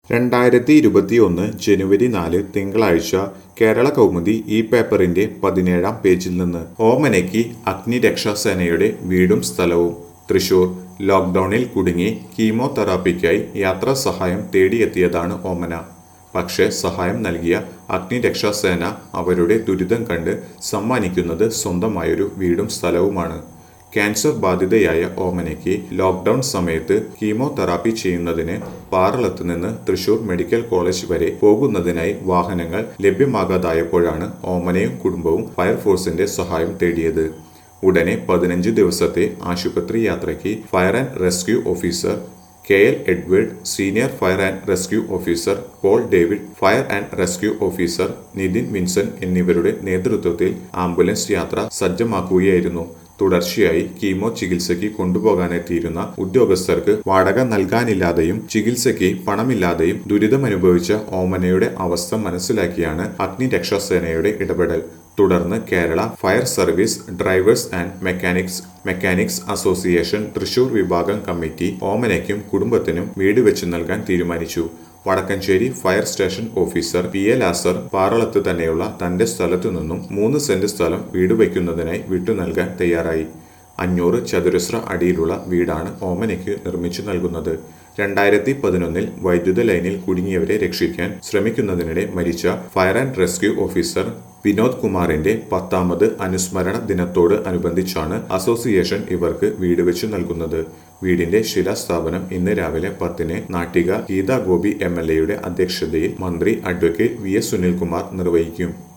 2021 ജനുവരി 4 തിങ്കളാഴ്ച കേരള കൗമുദി ഈ പേപ്പറിന്റെ 17-ാം പേജിൽ നിന്ന് ഓമനയ്ക്ക് അഗ്നിരക്ഷാസേനയുടെ വീടും സ്ഥലവും. തൃശൂർ ലോക്ക്ഡൌണിൽ കുടുങ്ങി കീമോതെറാപ്പിക്കായി യാത്രാ സഹായം തേടിയെത്തിയതാണ് ഓമന. പക്ഷേ സഹായം നൽകിയ അഗ്നിരക്ഷാസേന അവരുടെ ദുരിതം കണ്ട് സമ്മാനിക്കുന്നത് സ്വന്തമായൊരു വീടും സ്ഥലവുമാണ്. ക്യാൻസർ ബാധിതയായ ഓമനയ്ക്ക് ലോക്ക്ഡൌൺ സമയത്ത് കീമോതെറാപ്പി ചെയ്യുന്നതിന് പാറളത്ത് നിന്ന് തൃശൂർ മെഡിക്കൽ കോളേജ് വരെ പോകുന്നതിനായി വാഹനങ്ങൾ ലഭ്യമാകാതായപ്പോഴാണ് ഓമനയും കുടുംബവും ഫയർഫോഴ്സിന്റെ സഹായം തേടിയത്. ഉടനെ 15 ദിവസത്തെ ആശുപത്രി യാത്രയ്ക്ക് fire and rescue officer KL Edward, senior fire and rescue officer Paul David, fire and rescue officer Nithin Vincent എന്നിവരുടെ നേതൃത്വത്തിൽ ആംബുലൻസ് യാത്ര സജ്ജമാക്കുകയായിരുന്നു. തുടർച്ചയായി കീമോ ചികിത്സയ്ക്ക് കൊണ്ടുപോകാനെത്തിയിരുന്ന ഉദ്യോഗസ്ഥർക്ക് വാടക നൽകാനില്ലാതെയും ചികിത്സയ്ക്ക് പണമില്ലാതെയും ദുരിതമനുഭവിച്ച ഓമനയുടെ അവസ്ഥ മനസ്സിലാക്കിയാണ് അഗ്നിരക്ഷാസേനയുടെ ഇടപെടൽ. തുടർന്ന് Kerala fire service drivers and mechanics association Thrissur വിഭാഗം കമ്മിറ്റി ഓമനയ്ക്കും കുടുംബത്തിനും വീട് വെച്ച് നൽകാൻ തീരുമാനിച്ചു. Vadakkanchery fire station officer PA Lazar പാറളത്ത് തന്നെയുള്ള തന്റെ സ്ഥലത്തു നിന്നും 3 സെന്റ് സ്ഥലം വീട് വയ്ക്കുന്നതിനായി വിട്ടു നൽകാൻ തയ്യാറായി. 500 ചതുരശ്ര അടിയിലുള്ള വീടാണ് ഓമനയ്ക്ക് നിർമ്മിച്ചു നൽകുന്നത്. 2011 വൈദ്യുത ലൈനിൽ കുടുങ്ങിയവരെ രക്ഷിക്കാൻ ശ്രമിക്കുന്നതിനിടെ മരിച്ച fire and rescue officer Vinod കുമാറിന്റെ 10ാമത് അനുസ്മരണ ദിനത്തോട് അനുബന്ധിച്ചാണ് അസോസിയേഷൻ ഇവർക്ക് വീട് വെച്ചു നൽകുന്നത്. വീടിന്റെ ശിലാസ്ഥാപനം ഇന്ന് രാവിലെ 10-ന് നാട്ടിക ഗീതാ ഗോപി MLA യുടെ അധ്യക്ഷതയിൽ മന്ത്രി അഡ്വക്കേറ്റ് VS സുനിൽകുമാർ നിർവഹിക്കും.